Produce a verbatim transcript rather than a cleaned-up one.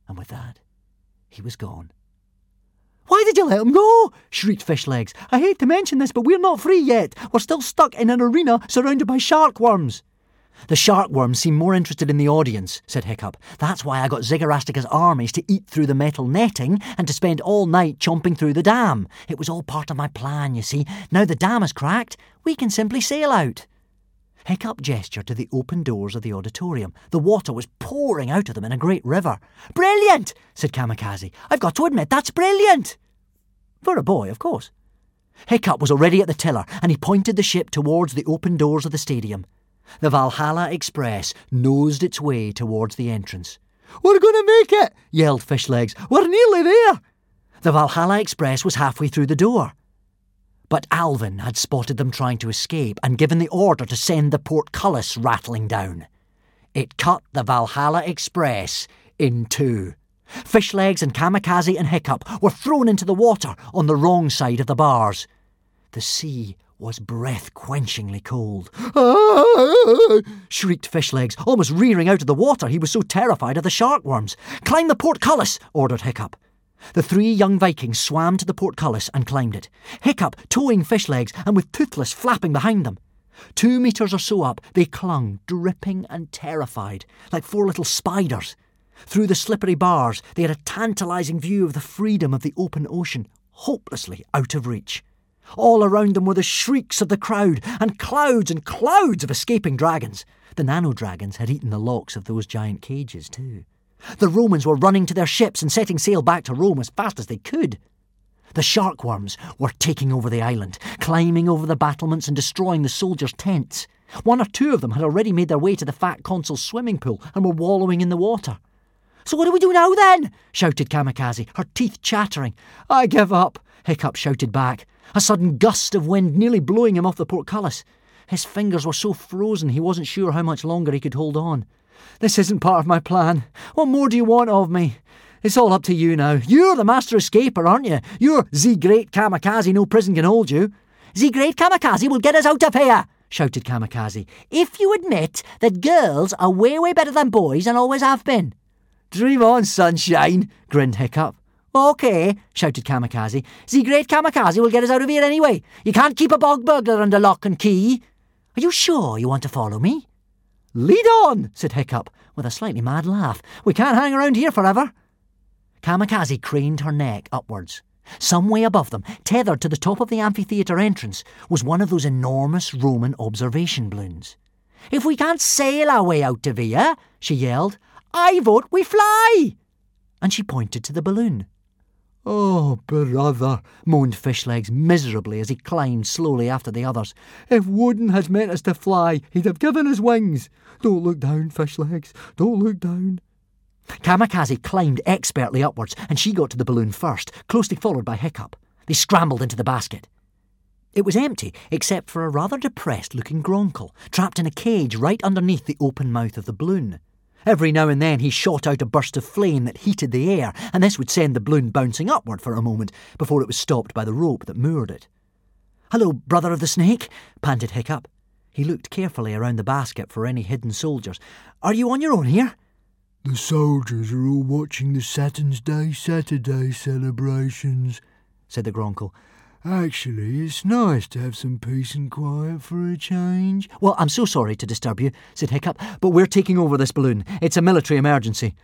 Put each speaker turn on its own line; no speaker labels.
And with that, he was gone. "Why did you let him go?" shrieked Fishlegs. "I hate to mention this, but we're not free yet. We're still stuck in an arena surrounded by shark worms." "The shark worms seem more interested in the audience," said Hiccup. "That's why I got Zigarastica's armies to eat through the metal netting and to spend all night chomping through the dam. It was all part of my plan, you see. Now the dam is cracked, we can simply sail out." Hiccup gestured to the open doors of the auditorium. The water was pouring out of them in a great river. "Brilliant!" said Kamikaze. "I've got to admit, that's brilliant!" For a boy, of course. Hiccup was already at the tiller, and he pointed the ship towards the open doors of the stadium. The Valhalla Express nosed its way towards the entrance. "We're going to make it!" yelled Fishlegs. "We're nearly there!" The Valhalla Express was halfway through the door. But Alvin had spotted them trying to escape and given the order to send the portcullis rattling down. It cut the Valhalla Express in two. Fishlegs and Kamikaze and Hiccup were thrown into the water on the wrong side of the bars. The sea was breath-quenchingly cold. "Ah!" shrieked Fishlegs, almost rearing out of the water. He was so terrified of the shark worms. "Climb the portcullis," ordered Hiccup. The three young Vikings swam to the portcullis and climbed it, Hiccup towing Fishlegs and with Toothless flapping behind them. Two metres or so up, they clung, dripping and terrified, like four little spiders. Through the slippery bars, they had a tantalising view of the freedom of the open ocean, hopelessly out of reach. All around them were the shrieks of the crowd, and clouds and clouds of escaping dragons. The nano-dragons had eaten the locks of those giant cages too. The Romans were running to their ships and setting sail back to Rome as fast as they could. The shark worms were taking over the island, climbing over the battlements and destroying the soldiers' tents. One or two of them had already made their way to the fat consul's swimming pool and were wallowing in the water. "So what do we do now then?" shouted Kamikaze, her teeth chattering. "I give up," Hiccup shouted back, a sudden gust of wind nearly blowing him off the portcullis. His fingers were so frozen he wasn't sure how much longer he could hold on. "This isn't part of my plan. What more do you want of me? It's all up to you now. You're the master escaper, aren't you? You're the great Kamikaze, no prison can hold you." "The great Kamikaze will get us out of here," shouted Kamikaze, "if you admit that girls are way, way better than boys and always have been." "Dream on, sunshine," grinned Hiccup. "OK," shouted Kamikaze. "The great Kamikaze will get us out of here anyway. You can't keep a bog burglar under lock and key. Are you sure you want to follow me?" "Lead on," said Hiccup, with a slightly mad laugh. "We can't hang around here forever." Kamikaze craned her neck upwards. Some way above them, tethered to the top of the amphitheatre entrance, was one of those enormous Roman observation balloons. "If we can't sail our way out of here," she yelled, "I vote we fly!" And she pointed to the balloon. "Oh, brother," moaned Fishlegs miserably as he climbed slowly after the others. "If Woden had meant us to fly, he'd have given us wings. Don't look down, Fishlegs. Don't look down." Kamikaze climbed expertly upwards, and she got to the balloon first, closely followed by Hiccup. They scrambled into the basket. It was empty, except for a rather depressed-looking Gronkle, trapped in a cage right underneath the open mouth of the balloon. Every now and then he shot out a burst of flame that heated the air, and this would send the balloon bouncing upward for a moment before it was stopped by the rope that moored it. "Hello, brother of the snake," panted Hiccup. He looked carefully around the basket for any hidden soldiers. "Are you on your own here?"
"The soldiers are all watching the Saturn's Day Saturday celebrations," said the Gronkle. "Actually, it's nice to have some peace and quiet for a change."
"Well, I'm so sorry to disturb you," said Hiccup, "but we're taking over this balloon. It's a military emergency.